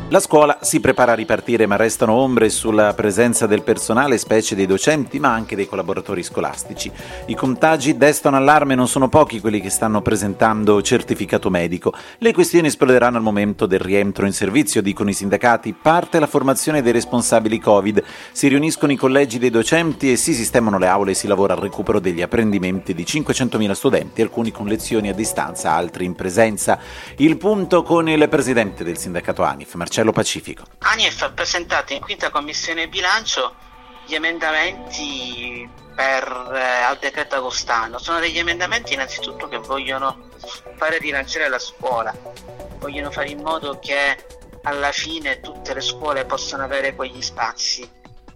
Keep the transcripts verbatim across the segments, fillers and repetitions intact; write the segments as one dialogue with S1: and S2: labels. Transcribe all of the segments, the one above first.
S1: La scuola si prepara a ripartire, ma restano ombre sulla presenza del personale, specie dei docenti, ma anche dei collaboratori scolastici. I contagi destano allarme, non sono pochi quelli che stanno presentando certificato medico. Le questioni esploderanno al momento del rientro in servizio, dicono i sindacati. Parte la formazione dei responsabili Covid, si riuniscono i collegi dei docenti e si sistemano le aule e si lavora al recupero degli apprendimenti di cinquecentomila studenti, alcuni con lezioni a distanza, altri in presenza. Il punto con il presidente del sindacato ANIF, Marcello Pacifico.
S2: ANIF ha presentato in quinta commissione bilancio gli emendamenti per, eh, al decreto agostano. Sono degli emendamenti innanzitutto che vogliono fare rilanciare la scuola, vogliono fare in modo che alla fine tutte le scuole possano avere quegli spazi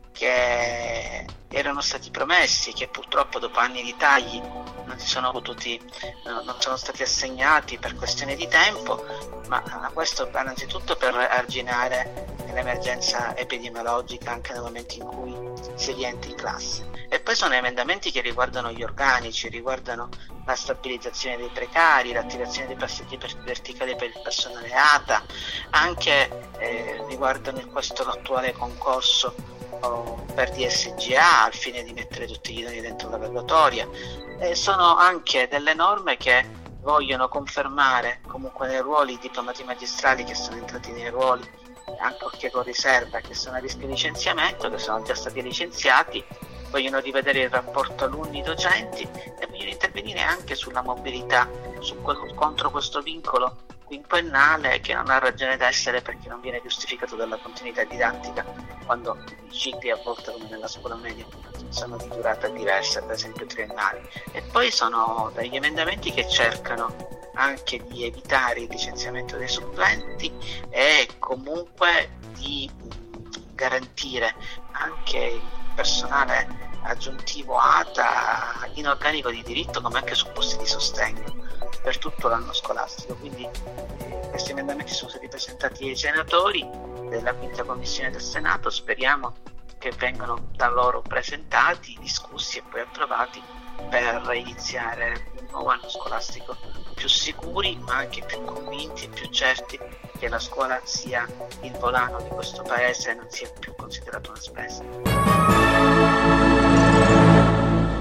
S2: che erano stati promessi, che purtroppo dopo anni di tagli non si sono potuti, non sono stati assegnati per questione di tempo, ma questo innanzitutto per arginare l'emergenza epidemiologica anche nel momento in cui si rientra in classe. E poi sono emendamenti che riguardano gli organici, riguardano la stabilizzazione dei precari, l'attivazione dei passaggi verticali per il personale A T A, anche eh, riguardano questo attuale concorso oh, per D S G A al fine di mettere tutti gli idonei dentro la graduatoria. Eh, sono anche delle norme che vogliono confermare comunque nei ruoli i diplomati magistrali che sono entrati nei ruoli anche con riserva, che sono a rischio di licenziamento, che sono già stati licenziati, vogliono rivedere il rapporto alunni-docenti e vogliono intervenire anche sulla mobilità, su, contro questo vincolo quinquennale che non ha ragione d'essere perché non viene giustificato dalla continuità didattica quando i cicli a volte come nella scuola media sono di durata diversa, per esempio triennali. E poi sono degli emendamenti che cercano anche di evitare il licenziamento dei supplenti e comunque di garantire anche il personale aggiuntivo A T A in organico di diritto come anche su posti di sostegno per tutto l'anno scolastico. Quindi eh, questi emendamenti sono stati presentati ai senatori della quinta commissione del Senato, speriamo che vengano da loro presentati, discussi e poi approvati per iniziare un nuovo anno scolastico più sicuri ma anche più convinti e più certi che la scuola sia il volano di questo paese e non sia più considerato una spesa.